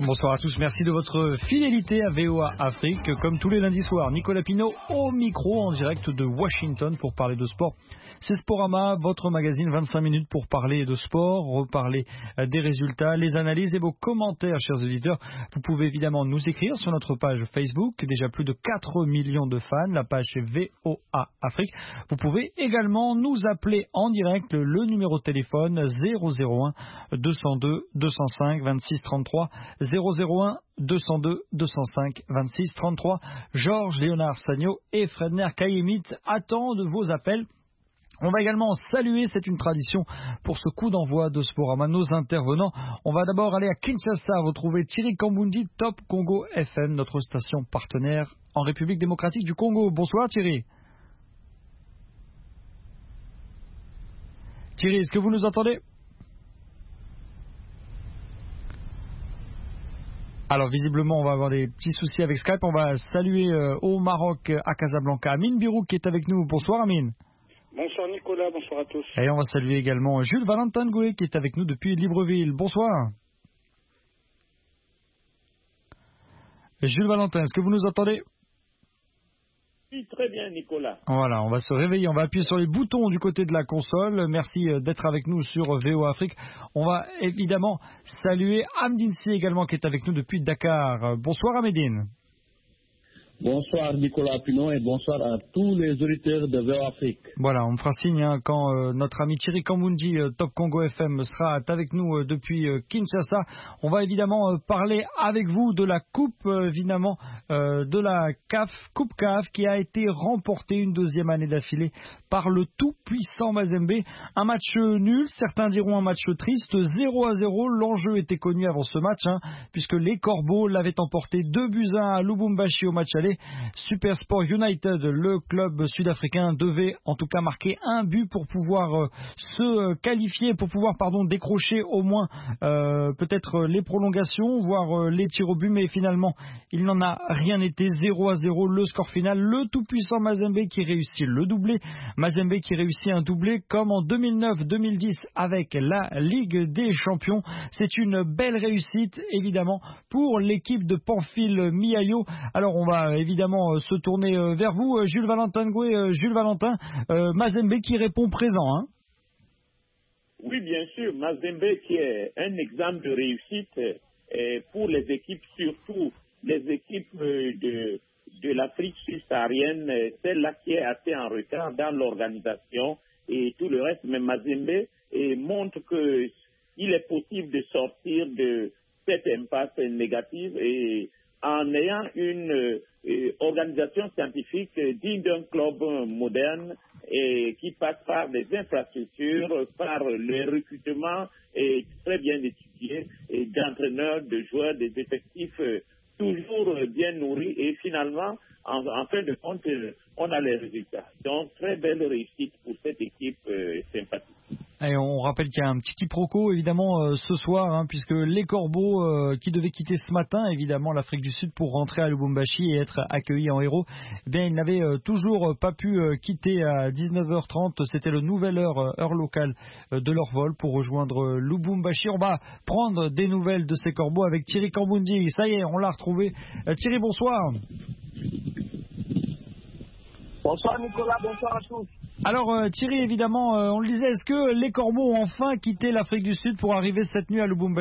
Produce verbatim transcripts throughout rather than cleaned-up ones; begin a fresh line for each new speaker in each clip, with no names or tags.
Bonsoir à tous, merci de votre fidélité à V O A Afrique. Comme tous les lundis soirs, Nicolas Pinault au micro en direct de Washington pour parler de sport. C'est Sporama, votre magazine, vingt-cinq minutes pour parler de sport, reparler des résultats, les analyses et vos commentaires, chers auditeurs. Vous pouvez évidemment nous écrire sur notre page Facebook, déjà plus de quatre millions de fans, la page c'est V O A Afrique. Vous pouvez également nous appeler en direct, le numéro de téléphone zéro zéro un deux cent deux deux cent cinq vingt-six trente-trois, zéro zéro un deux cent deux deux cent cinq vingt-six trente-trois. Georges Léonard Sagno et Fredner Kayemit attendent vos appels. On va également saluer, c'est une tradition pour ce coup d'envoi de Sporama, nos intervenants. On va d'abord aller à Kinshasa retrouver Thierry Kambundi, Top Congo F M, notre station partenaire en République démocratique du Congo. Bonsoir Thierry. Thierry, est-ce que vous nous entendez ? Alors visiblement on va avoir des petits soucis avec Skype. On va saluer euh, au Maroc, à Casablanca, Amine Birou qui est avec nous. Bonsoir Amine.
Bonsoir Nicolas, bonsoir à tous.
Et on va saluer également Jules Valentin Gouet qui est avec nous depuis Libreville. Bonsoir. Jules Valentin, est-ce que vous nous entendez ?
Oui, très bien Nicolas.
Voilà, on va se réveiller, on va appuyer sur les boutons du côté de la console. Merci d'être avec nous sur V O A Afrique. On va évidemment saluer Amdine Si également qui est avec nous depuis Dakar. Bonsoir Amedine.
Bonsoir Nicolas Pinon et bonsoir à tous les auditeurs de V O A Afrique.
Voilà, on me fera signe hein, quand euh, notre ami Thierry Kambundi, euh, Top Congo F M, sera avec nous euh, depuis euh, Kinshasa. On va évidemment euh, parler avec vous de la coupe, euh, évidemment, euh, de la C A F, Coupe C A F, qui a été remportée une deuxième année d'affilée par le tout-puissant Mazembe. Un match nul, certains diront un match triste, zéro à zéro. L'enjeu était connu avant ce match, hein, puisque les Corbeaux l'avaient emporté deux buts à un à Lubumbashi au match aller. Supersport United, le club sud-africain, devait en tout cas marquer un but pour pouvoir euh, se qualifier, pour pouvoir pardon décrocher au moins euh, peut-être les prolongations, voire euh, les tirs au but, mais finalement il n'en a rien été. Zéro à zéro le score final. Le tout-puissant Mazembe qui réussit le doublé. Mazembe qui réussit un doublé comme en deux mille neuf deux mille dix avec la Ligue des Champions. C'est une belle réussite évidemment pour l'équipe de Pamphile Miayo. Alors on va évidemment euh, se tourner euh, vers vous, euh, Jules Valentin Gouet, euh, Jules Valentin, euh, Mazembe qui répond présent. Hein.
Oui, bien sûr, Mazembe qui est un exemple de réussite euh, pour les équipes, surtout les équipes euh, de, de l'Afrique subsaharienne, euh, celle-là qui est assez en retard dans l'organisation et tout le reste, mais Mazembe euh, montre qu'il est possible de sortir de cette impasse négative et en ayant une euh, organisation scientifique euh, digne d'un club moderne et qui passe par des infrastructures, par le recrutement et très bien étudié et d'entraîneurs, de joueurs, des effectifs euh, toujours bien nourris et finalement, en, en fin de compte, euh, on a les résultats. Donc, très belle réussite pour cette équipe euh, sympathique.
Et on rappelle qu'il y a un petit quiproquo évidemment euh, ce soir, hein, puisque les Corbeaux euh, qui devaient quitter ce matin évidemment l'Afrique du Sud pour rentrer à Lubumbashi et être accueillis en héros, eh bien ils n'avaient euh, toujours pas pu euh, quitter à dix-neuf heures trente. C'était le nouvelle heure, euh, heure locale euh, de leur vol pour rejoindre euh, Lubumbashi. On va prendre des nouvelles de ces Corbeaux avec Thierry Kambundi. Ça y est, on l'a retrouvé. Euh, Thierry, bonsoir.
Bonsoir Nicolas, bonsoir à tous.
Alors euh, Thierry, évidemment, euh, on le disait, est-ce que les Corbeaux ont enfin quitté l'Afrique du Sud pour arriver cette nuit à Lubumbashi ?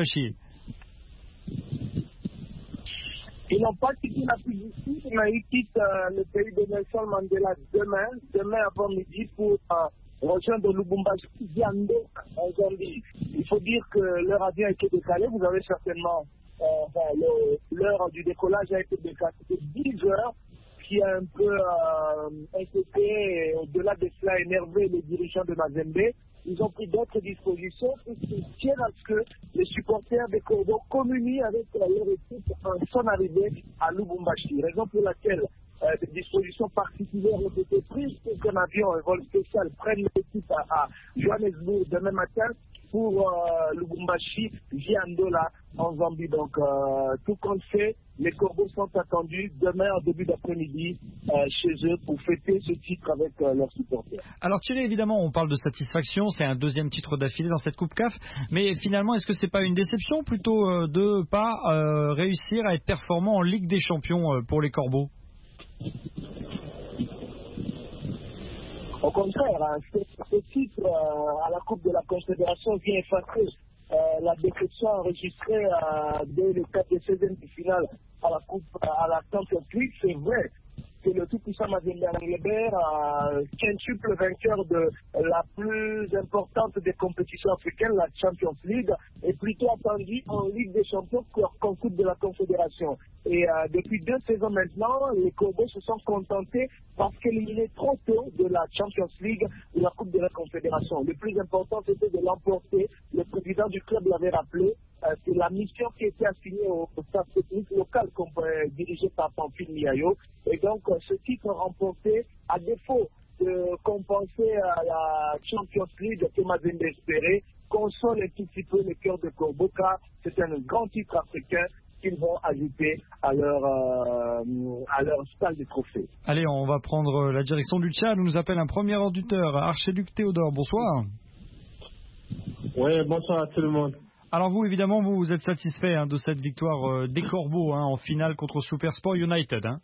Ils n'ont pas quitté l'Afrique du Sud, mais ils quittent euh, le pays de Nelson Mandela demain, demain avant-midi pour euh, rejoindre Lubumbashi, Ziande, en Zambie. Il faut dire que leur avion a été décalé, vous avez certainement, euh, enfin, le, l'heure du décollage a été décalée de dix heures. Qui a un peu euh, inquiété et au-delà de cela énervé les dirigeants de Mazembe. Ils ont pris d'autres dispositions puisqu'ils tiennent à ce que les supporters des Corbeaux communient avec leur équipe en son arrivée à Lubumbashi. Raison pour laquelle euh, des dispositions particulières ont été prises pour qu'un avion, un vol spécial, prenne l'équipe à, à Johannesburg demain matin pour euh, Lubumbashi, Ziandola, en Zambie. Donc, euh, tout compte fait, les Corbeaux sont attendus demain en début d'après-midi euh, chez eux pour fêter ce titre avec euh, leurs supporters.
Alors Thierry, évidemment, on parle de satisfaction, c'est un deuxième titre d'affilée dans cette Coupe C A F, mais finalement, est-ce que c'est pas une déception plutôt euh, de pas euh, réussir à être performant en Ligue des Champions euh, pour les Corbeaux?
Au contraire, hein, ce, ce titre euh, à la Coupe de la Confédération vient effacer euh, la déception enregistrée euh, dès le quatre et seizième de finale à la Coupe, à la Champions League. C'est vrai que le tout-puissant Mazembe Anglebert, euh, quintuple vainqueur de la plus importante des compétitions africaines, la Champions League, est plutôt attendu en Ligue des Champions qu'en Coupe de la Confédération. Et euh, depuis deux saisons maintenant, les Corbeaux se sont contentés parce qu'il est trop tôt de la Champions League ou la Coupe de la Confédération. Le plus important, c'était de l'emporter. Le président du club l'avait rappelé. Euh, c'est la mission qui était assignée au, au staff technique local euh, dirigé par Pamphile Miayo. Et donc, euh, ce titre remporté, à défaut de compenser euh, la Champions League que Mazembe espérait, console un tout petit peu le cœur de Corbeaux, car c'est un grand titre africain qu'ils vont ajouter à leur, euh, à leur salle de trophées.
Allez, on va prendre la direction du Tchad. On nous appelle un premier auditeur, Archiduc Théodore. Bonsoir.
Oui, bonsoir à tout le monde.
Alors vous, évidemment, vous, vous êtes satisfait hein, de cette victoire euh, des Corbeaux hein, en finale contre Supersport United. Hein.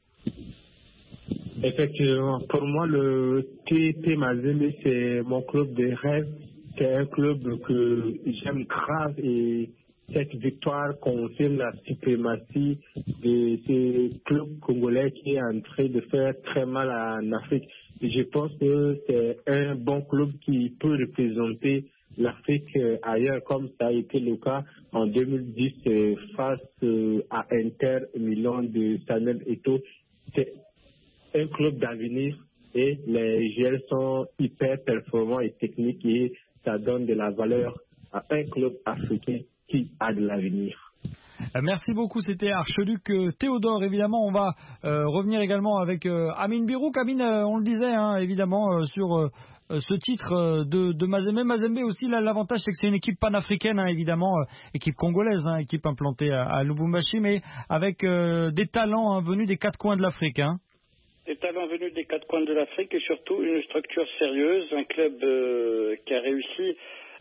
Effectivement. Pour moi, le T P Mazembe, c'est mon club de rêve. C'est un club que j'aime grave et cette victoire confirme la suprématie de ce club congolais qui est en train de faire très mal en Afrique. Et je pense que c'est un bon club qui peut représenter l'Afrique ailleurs, comme ça a été le cas en deux mille dix face à Inter Milan de Samuel Eto'o. C'est un club d'avenir et les joueurs sont hyper performants et techniques et ça donne de la valeur à un club africain qui a de l'avenir.
Merci beaucoup, c'était Archiduc Théodore. Évidemment, on va euh, revenir également avec euh, Amine Birouk. Amine, euh, on le disait, hein, évidemment, euh, sur euh, ce titre de, de Mazembe. Mazembe aussi, là, l'avantage, c'est que c'est une équipe panafricaine, hein, évidemment, euh, équipe congolaise, hein, équipe implantée à, à Lubumbashi, mais avec euh, des talents hein, venus des quatre coins de l'Afrique. Hein.
Des talents venus des quatre coins de l'Afrique et surtout une structure sérieuse, un club euh, qui a réussi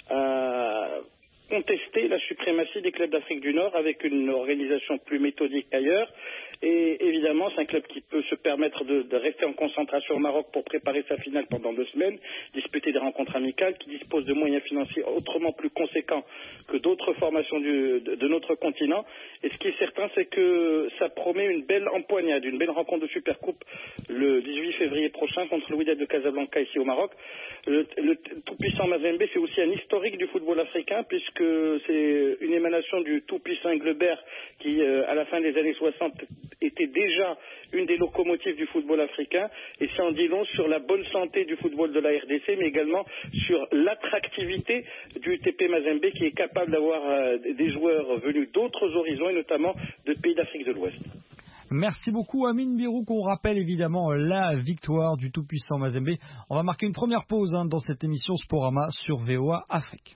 à contester la suprématie des clubs d'Afrique du Nord avec une organisation plus méthodique qu'ailleurs. Et évidemment, c'est un club qui peut se permettre de, de rester en concentration au Maroc pour préparer sa finale pendant deux semaines, disputer des rencontres amicales, qui dispose de moyens financiers autrement plus conséquents que d'autres formations du, de, de notre continent. Et ce qui est certain, c'est que ça promet une belle empoignade, une belle rencontre de Supercoupe le dix-huit février prochain contre le Wydad de Casablanca ici au Maroc. Le, le tout-puissant Mazembe, c'est aussi un historique du football africain puisque c'est une émanation du tout-puissant Englebert qui, euh, à la fin des années soixante, était déjà une des locomotives du football africain et ça en dit long sur la bonne santé du football de la R D C mais également sur l'attractivité du T P Mazembe qui est capable d'avoir euh, des joueurs venus d'autres horizons et notamment de pays d'Afrique de l'Ouest.
Merci beaucoup Amine Birouk. On rappelle évidemment la victoire du tout-puissant Mazembe. On va marquer une première pause hein, dans cette émission Sporama sur V O A Afrique.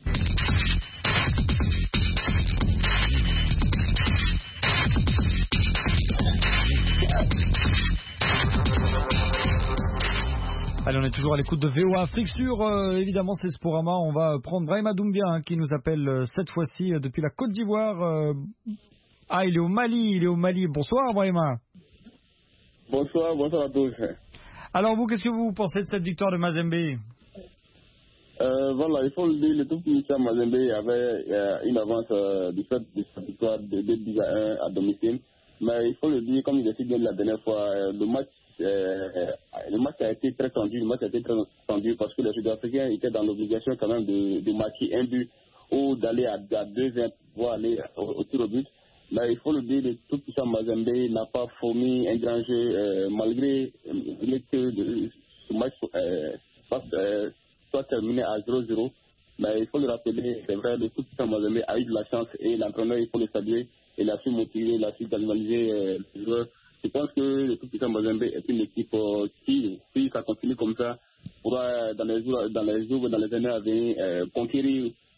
Allez, on est toujours à l'écoute de V O A Afrique sur, euh, évidemment, c'est Sporama. On va prendre Brahima Doumbia hein, qui nous appelle euh, cette fois-ci euh, depuis la Côte d'Ivoire. Euh... Ah, il est au Mali, il est au Mali. Bonsoir Brahima.
Bonsoir, bonsoir à tous.
Alors vous, qu'est-ce que vous pensez de cette victoire de Mazembe?
euh, Voilà, il faut le dire, le tout puissant Mazembe avait euh, une avance euh, du fait de sa victoire de deux buts à un à domicile. Mais il faut le dire, comme je l'ai dit bien la dernière fois, euh, le match Euh, le match a été très tendu, le match a été très tendu parce que les Sud-Africains étaient dans l'obligation quand même de, de marquer un but ou d'aller à, à deux un pour aller au, au tir au but. Mais il faut le dire, le tout puissant Mazembe n'a pas fourni un grand jeu euh, malgré euh, que le, ce match euh, soit, euh, soit terminé à zéro zéro. Mais il faut le rappeler, c'est vrai, le tout puissant Mazembe a eu de la chance et l'entraîneur, il faut le saluer, il a su motiver, il a su galvaniser euh, les joueurs. Je pense que le tout puissant Mazembe est une équipe euh, qui, si ça continue comme ça, pourra dans les jours, dans les jours, dans les années à venir, euh, conquérir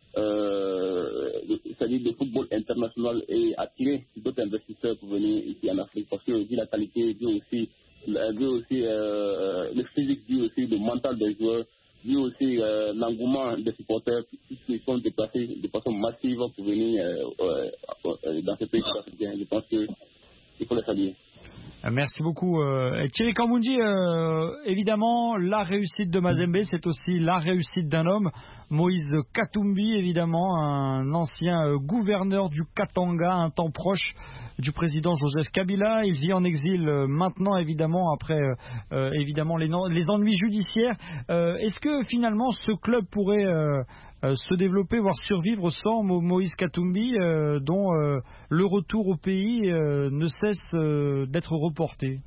euh, c'est-à-dire de football international et attirer d'autres investisseurs pour venir ici en Afrique. Parce que vu la qualité, vu aussi, vu aussi euh, le physique, vu aussi le mental des joueurs, vu aussi euh, l'engouement des supporters qui sont déplacés de façon massive pour venir euh, euh, dans ce pays africain. Je pense qu'il faut les saluer.
Merci beaucoup. Euh, Thierry Kamboundji, euh, évidemment, la réussite de Mazembe, c'est aussi la réussite d'un homme, Moïse Katumbi, évidemment, un ancien euh, gouverneur du Katanga, un temps proche du président Joseph Kabila. Il vit en exil euh, maintenant, évidemment, après euh, euh, évidemment les, les ennuis judiciaires. Euh, est-ce que finalement ce club pourrait euh, euh, se développer, voire survivre sans Mo Moïse Katumbi, euh, dont euh, le retour au pays euh, ne cesse euh, d'être reporté?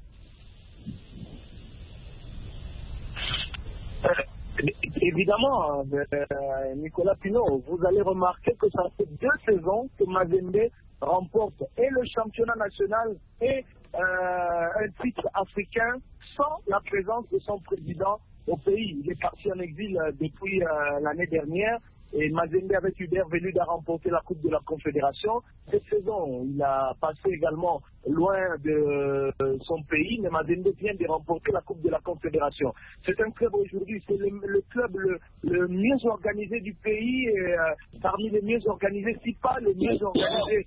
Évidemment, euh, Nicolas Pinault, vous allez remarquer que ça fait deux saisons que Mazembe remporte et le championnat national et euh, un titre africain sans la présence de son président au pays. Il est parti en exil euh, depuis euh, l'année dernière et Mazembe avec Hubert Velud a remporté la Coupe de la Confédération. Cette saison, il a passé également loin de euh, son pays, mais Mazembe vient de remporter la Coupe de la Confédération. C'est un club aujourd'hui, c'est le, le club le, le mieux organisé du pays, et, euh, parmi les mieux organisés, si pas le mieux organisé.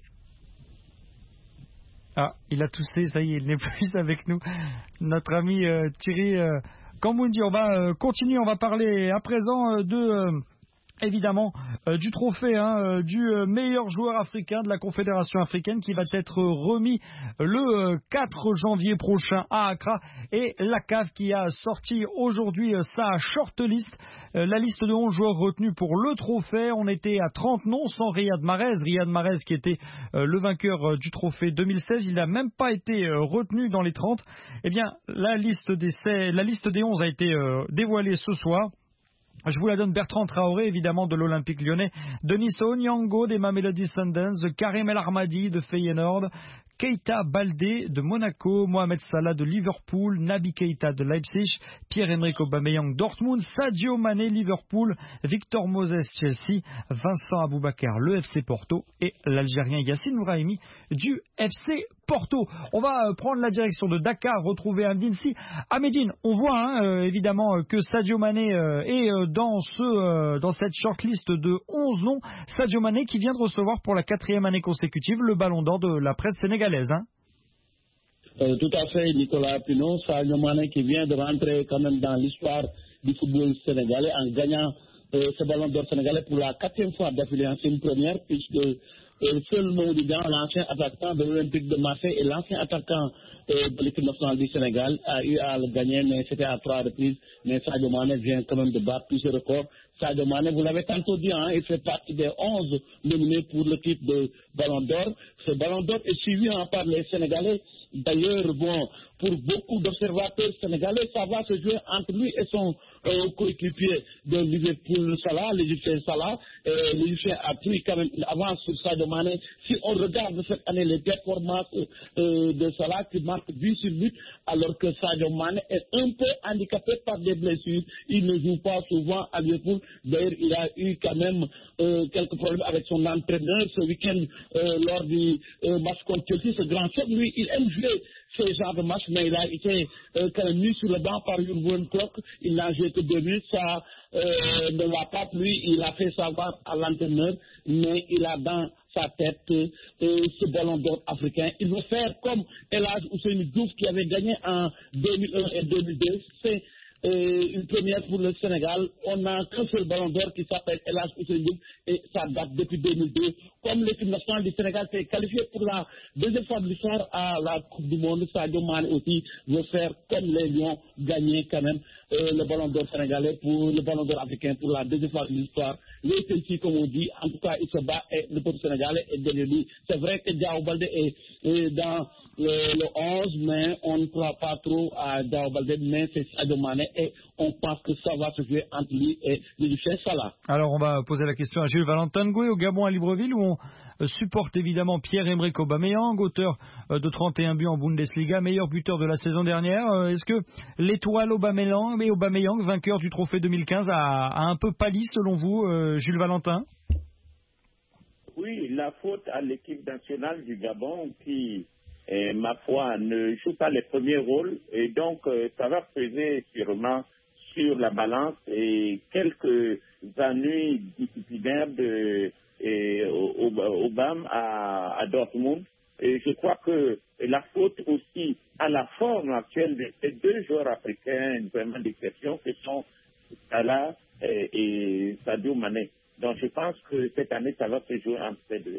Ah, il a toussé, ça y est, il n'est plus avec nous. Notre ami euh, Thierry euh, Kamboundji, on va euh, continuer, on va parler à présent euh, de... Euh, évidemment euh, du trophée hein, euh, du euh, meilleur joueur africain de la Confédération africaine qui va être remis le euh, quatre janvier prochain à Accra, et la C A F qui a sorti aujourd'hui euh, sa shortlist, euh, la liste de onze joueurs retenus pour le trophée. On était à trente noms sans Riyad Mahrez, Riyad Mahrez qui était euh, le vainqueur euh, du trophée deux mille seize, il n'a même pas été euh, retenu dans les trente. Eh bien la liste des, la liste des onze a été euh, dévoilée ce soir. Je vous la donne: Bertrand Traoré, évidemment, de l'Olympique Lyonnais, Denis Onyango des Mamelody Sundowns, Karim El Ahmadi de Feyenoord, Keita Baldé de Monaco, Mohamed Salah de Liverpool, Naby Keita de Leipzig, Pierre-Emerick Aubameyang Dortmund, Sadio Mané Liverpool, Victor Moses Chelsea, Vincent Aboubakar le F C Porto et l'Algérien Yassine Brahimi du F C Porto. On va prendre la direction de Dakar, retrouver Amdine Si. Amedine, on voit hein, euh, évidemment que Sadio Mané euh, est euh, dans, ce, euh, dans cette shortlist de onze noms. Sadio Mané qui vient de recevoir pour la quatrième année consécutive le ballon d'or de la presse sénégalaise. Hein.
Euh, tout à fait, Nicolas Pinault. Sadio Mané qui vient de rentrer quand même dans l'histoire du football sénégalais en gagnant euh, ce ballon d'or sénégalais pour la quatrième fois d'affilée. C'est une première, puisque le seul Moudigan, l'ancien attaquant de l'Olympique de Marseille et l'ancien attaquant euh, de l'équipe nationale du Sénégal, a eu à le gagner, mais c'était à trois reprises. Mais Sadio Mané vient quand même de battre tous ces records. Sadio Mané, vous l'avez tantôt dit, hein, il fait partie des onze nominés pour le titre de Ballon d'Or. Ce Ballon d'Or est suivi hein, par les Sénégalais. D'ailleurs, bon, pour beaucoup d'observateurs sénégalais, ça va se jouer entre lui et son euh, coéquipier de Liverpool, Salah, l'Égyptien Salah. Euh, L'Égyptien a pris quand même une avance sur Sadio Mané. Si on regarde cette année les performances euh, de Salah qui marque but sur but, alors que Sadio Mané est un peu handicapé par des blessures. Il ne joue pas souvent à Liverpool. D'ailleurs, il a eu quand même euh, quelques problèmes avec son entraîneur ce week-end euh, lors du euh, match contre Chelsea. Ce grand chef, lui, il aime jouer ce genre de match, mais il a été euh, quand même mis sur le banc par une bonne cloque. Il n'a joué que deux minutes. Ça euh, ne va pas lui. Il a fait savoir à l'entraîneur, mais il a dans sa tête euh, ce ballon d'or africain. Il veut faire comme El Hadj Ousseynou Diouf qui avait gagné en deux mille un et deux mille deux. C'est Euh, une première pour le Sénégal. On n'a qu'un seul ballon d'or qui s'appelle El Hadj Ousseynou Diouf et ça date depuis deux mille deux. Comme l'équipe nationale du Sénégal s'est qualifiée pour la deuxième fois de l'histoire à la Coupe du Monde, Sadio Mané aussi veut faire comme les Lions, gagner quand même euh, le ballon d'or sénégalais pour le ballon d'or africain pour la deuxième fois de l'histoire. Les Chelsea, comme on dit, en tout cas, il se bat et le peuple sénégalais est derrière lui. C'est vrai que Diao Baldé est, est dans le, le onze, mais on ne croit pas trop à Diao Baldé, mais c'est Sadio Mané et on pense que ça va se jouer entre lui et l'Égyptien Salah.
Alors on va poser la question à Jules Valentin Ngoué au Gabon à Libreville, où on supporte évidemment Pierre-Emerick Aubameyang, auteur de trente et un buts en Bundesliga, meilleur buteur de la saison dernière. Est-ce que l'étoile Aubameyang, Aubameyang, vainqueur du trophée deux mille quinze, a, a un peu pâli selon vous, Jules Valentin?
Oui, la faute à l'équipe nationale du Gabon qui, eh, ma foi, ne joue pas les premiers rôles et donc euh, ça va peser sûrement sur la balance et quelques ennuis disciplinaires de, et, au, au, au B A M à, à Dortmund. Et je crois que la faute aussi à la forme actuelle de ces deux joueurs africains vraiment d'exception que sont Salah et, et Sadio Mané. Donc je pense que cette année, ça va se jouer entre ces deux.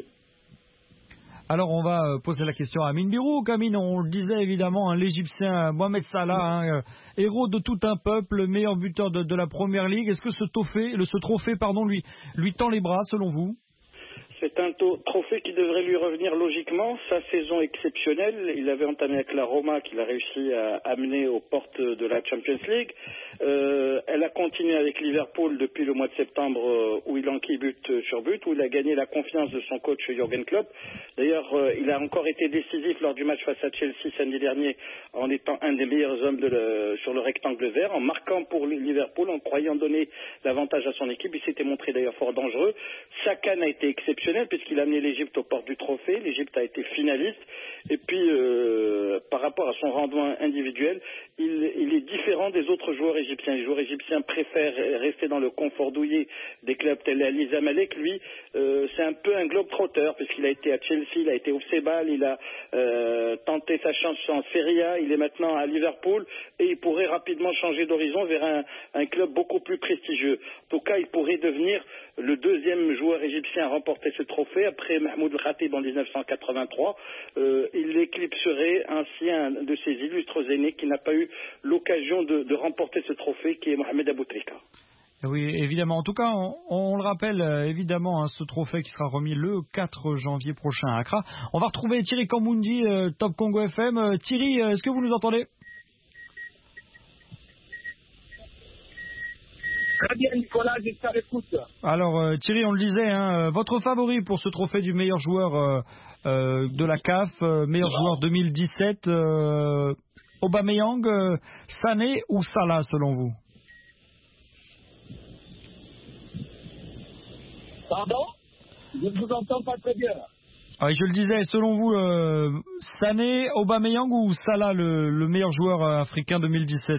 Alors on va poser la question à Amine Birouk. Amine, on le disait évidemment, hein, l'Égyptien Mohamed Salah, hein, euh, héros de tout un peuple, meilleur buteur de, de la Première Ligue. Est-ce que ce trophée, le, ce trophée pardon, lui, lui tend les bras selon vous ?
C'est un trophée qui devrait lui revenir logiquement. Sa saison exceptionnelle, il avait entamé avec la Roma qu'il a réussi à amener aux portes de la Champions League. Euh, elle a continué avec Liverpool depuis le mois de septembre euh, où il enquille but sur but, où il a gagné la confiance de son coach Jürgen Klopp. D'ailleurs, euh, il a encore été décisif lors du match face à Chelsea samedi dernier en étant un des meilleurs hommes de le, sur le rectangle vert, en marquant pour Liverpool, en croyant donner l'avantage à son équipe. Il s'était montré d'ailleurs fort dangereux. Sa canne a été exceptionnelle puisqu'il a amené l'Égypte aux portes du trophée. L'Égypte a été finaliste. Et puis, euh, par rapport à son rendement individuel, il, il est différent des autres joueurs égyptiens. Les joueurs égyptiens préfèrent rester dans le confort douillet des clubs tels Ali Zamalek. Lui, euh, c'est un peu un globe-trotteur puisqu'il a été à Chelsea, il a été au Cebal, il a euh, tenté sa chance en Serie A, il est maintenant à Liverpool et il pourrait rapidement changer d'horizon vers un, un club beaucoup plus prestigieux. En tout cas, il pourrait devenir le deuxième joueur égyptien à remporter ce trophée après Mahmoud El Khatib en dix-neuf cent quatre-vingt-trois. Euh, il éclipserait ainsi un de ses illustres aînés qui n'a pas eu l'occasion de, de remporter ce trophée, qui est Mohamed Aboutrika.
Oui, évidemment. En tout cas, on, on le rappelle, évidemment, hein, ce trophée qui sera remis le quatre janvier prochain à Accra. On va retrouver Thierry Kambundi, euh, Top Congo F M. Euh, Thierry, est-ce que vous nous entendez ?
Très bien, Nicolas, je t'écoute.
Alors, euh, Thierry, on le disait, hein, votre favori pour ce trophée du meilleur joueur euh, euh, de la C A F, euh, meilleur joueur deux mille dix-sept, euh, Aubameyang, euh, Sané ou Salah, selon vous ?
Pardon ? Je ne vous entends pas très bien.
Ah, je le disais, selon vous, euh, Sané, Aubameyang ou Salah, le, le meilleur joueur euh, africain deux mille dix-sept ?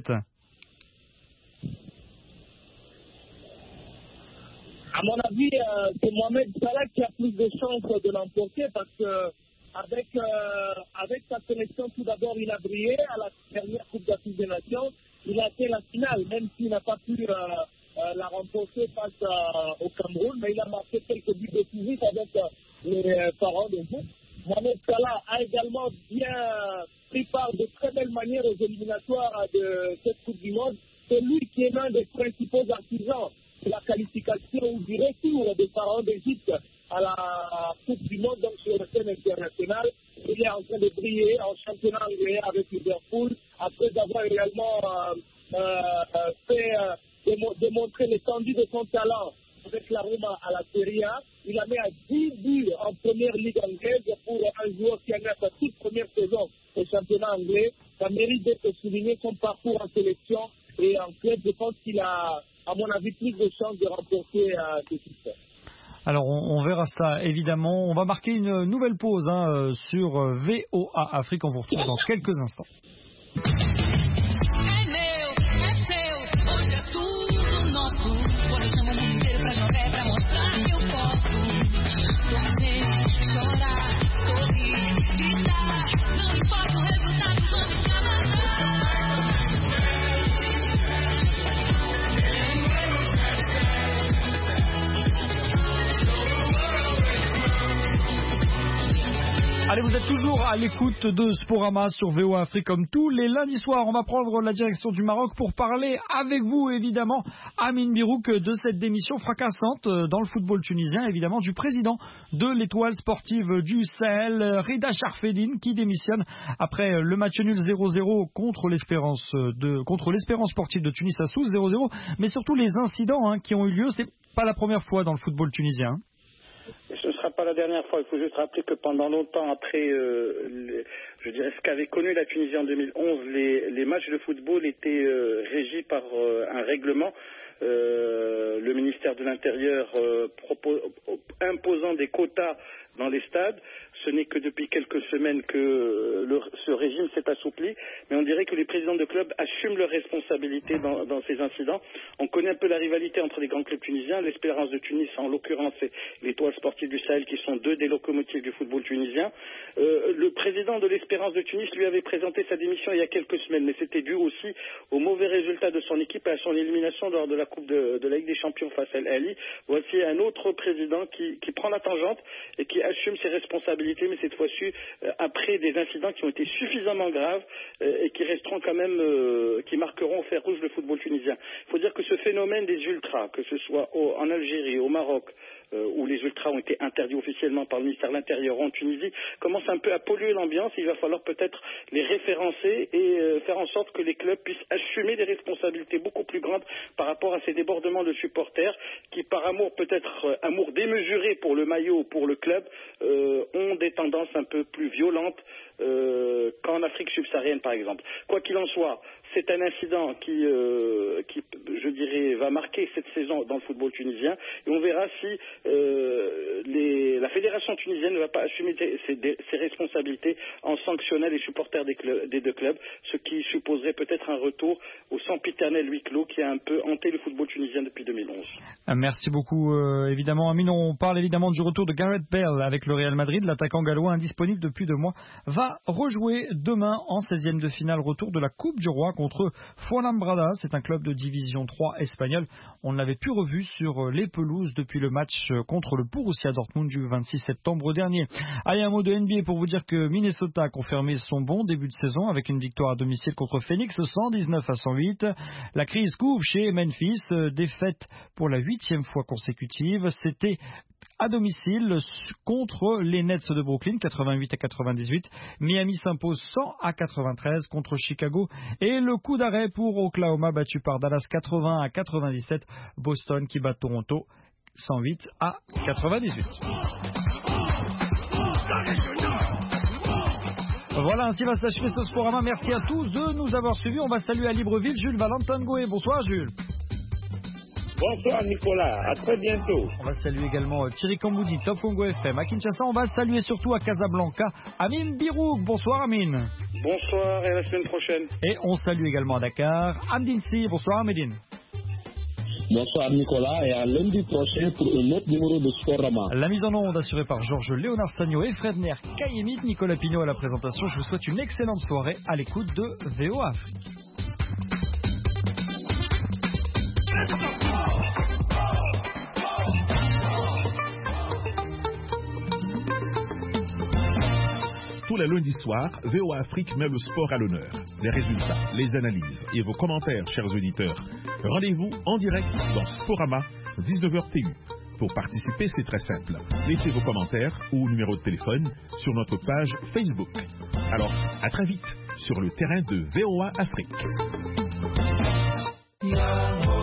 À mon avis, euh, c'est Mohamed Salah qui a plus de chances de l'emporter parce que avec, euh, avec sa sélection, tout d'abord, il a brillé à la dernière Coupe d'Afrique des Nations. Il a fait la finale, même s'il n'a pas pu euh, euh, la remporter face euh, au Cameroun, mais il a marqué quelques buts décisifs avec euh, les euh, parents de vous. Mohamed Salah a également bien pris part de très belle manière aux éliminatoires de cette Coupe du Monde. C'est lui qui est l'un des principaux artisans de la qualification ou du retour des pharaons d'Égypte à la Coupe du Monde, donc sur le scène international. Il est en train de briller en championnat anglais avec Liverpool, après avoir également euh, euh, fait euh, démo- démontrer l'étendue de son talent avec la Roma à la Serie A. Il a mis à dix buts en première ligue anglaise pour un joueur qui a eu sa toute première saison au championnat anglais. Ça mérite d'être souligné, son parcours en sélection et en club. Je pense qu'il a, à mon avis, plus de chances de remporter euh, ce titre.
Alors on, on verra ça évidemment. On va marquer une nouvelle pause hein, euh, sur V O A Afrique. On vous retrouve dans quelques instants. Allez, vous êtes toujours à l'écoute de Sporama sur V O A Afrique comme tous les lundis soirs. On va prendre la direction du Maroc pour parler avec vous, évidemment, Amine Birouk, de cette démission fracassante dans le football tunisien, évidemment, du président de l'Étoile sportive du Sahel, Rida Charfedine, qui démissionne après le match nul zéro zéro contre l'Espérance de, contre l'Espérance sportive de Tunis à Sousse, zéro zéro, mais surtout les incidents hein, qui ont eu lieu. C'est pas la première fois dans le football tunisien.
Ce ne sera pas la dernière fois. Il faut juste rappeler que pendant longtemps, après, euh, les, je dirais ce qu'avait connu la Tunisie en deux mille onze, les, les matchs de football étaient euh, régis par euh, un règlement euh, le ministère de l'Intérieur euh, propos, imposant des quotas dans les stades. Ce n'est que depuis quelques semaines que le, ce régime s'est assoupli, mais on dirait que les présidents de clubs assument leurs responsabilités dans, dans ces incidents. On connaît un peu la rivalité entre les grands clubs tunisiens. L'Espérance de Tunis, en l'occurrence, et l'Étoile sportive du Sahel, qui sont deux des locomotives du football tunisien. Euh, le président de l'Espérance de Tunis lui avait présenté sa démission il y a quelques semaines, mais c'était dû aussi aux mauvais résultats de son équipe et à son élimination lors de la Coupe de, de la Ligue des Champions face à l'Ali. Voici un autre président qui, qui prend la tangente et qui assume ses responsabilités, mais cette fois-ci euh, après des incidents qui ont été suffisamment graves euh, et qui resteront quand même, euh, qui marqueront au fer rouge le football tunisien. Il faut dire que ce phénomène des ultras, que ce soit au, en Algérie, au Maroc, Euh, où les ultras ont été interdits officiellement par le ministère de l'Intérieur en Tunisie, commence un peu à polluer l'ambiance. Il va falloir peut-être les référencer et euh, faire en sorte que les clubs puissent assumer des responsabilités beaucoup plus grandes par rapport à ces débordements de supporters qui, par amour peut-être euh, amour démesuré pour le maillot ou pour le club, euh, ont des tendances un peu plus violentes euh, qu'en Afrique subsaharienne par exemple. Quoi qu'il en soit, c'est un incident qui, euh, qui, je dirais, va marquer cette saison dans le football tunisien et on verra si euh, les, la fédération tunisienne ne va pas assumer ses, ses responsabilités en sanctionnant les supporters des, clubs, des deux clubs, ce qui supposerait peut-être un retour au sempiternel huis clos qui a un peu hanté le football tunisien depuis deux mille onze.
Merci beaucoup, euh, évidemment, Amine. On parle évidemment du retour de Gareth Bale avec le Real Madrid. L'attaquant gallois indisponible depuis deux mois va rejouer demain en seizième de finale, retour de la Coupe du Roi contre Fuenlabrada. C'est un club de division trois espagnol. On ne l'avait plus revu sur les pelouses depuis le match contre le Borussia Dortmund du vingt-six septembre dernier. Allez, un mot de N B A pour vous dire que Minnesota a confirmé son bon début de saison avec une victoire à domicile contre Phoenix cent dix-neuf à cent huit. La crise couve chez Memphis, défaite pour la huitième fois consécutive. C'était à domicile contre les Nets de Brooklyn, quatre-vingt-huit à quatre-vingt-dix-huit. Miami s'impose cent à quatre-vingt-treize contre Chicago. Et le coup d'arrêt pour Oklahoma, battu par Dallas quatre-vingts à quatre-vingt-dix-sept. Boston qui bat Toronto cent huit à quatre-vingt-dix-huit. Voilà, ainsi va s'achever ce Sporama. Merci à tous de nous avoir suivis. On va saluer à Libreville Jules Valentin Goué. Bonsoir Jules.
Bonsoir Nicolas, à très bientôt.
On va saluer également Thierry Kamboudi, Top Congo F M. À Kinshasa, on va saluer surtout à Casablanca Amine Birouk. Bonsoir Amine.
Bonsoir et à la semaine prochaine.
Et on salue également à Dakar Amdine Si. Bonsoir Amedine.
Bonsoir Nicolas et à lundi prochain pour un autre numéro de Sporama.
La mise en onde assurée par Georges Léonard Sagno et Fred Ner Kayemit. Nicolas Pignot à la présentation. Je vous souhaite une excellente soirée à l'écoute de V O A Afrique.
Tous les lundis soirs, V O A Afrique met le sport à l'honneur. Les résultats, les analyses et vos commentaires, chers auditeurs. Rendez-vous en direct dans Sporama, dix-neuf heures T U. Pour participer, c'est très simple. Laissez vos commentaires ou numéro de téléphone sur notre page Facebook. Alors, à très vite sur le terrain de V O A Afrique.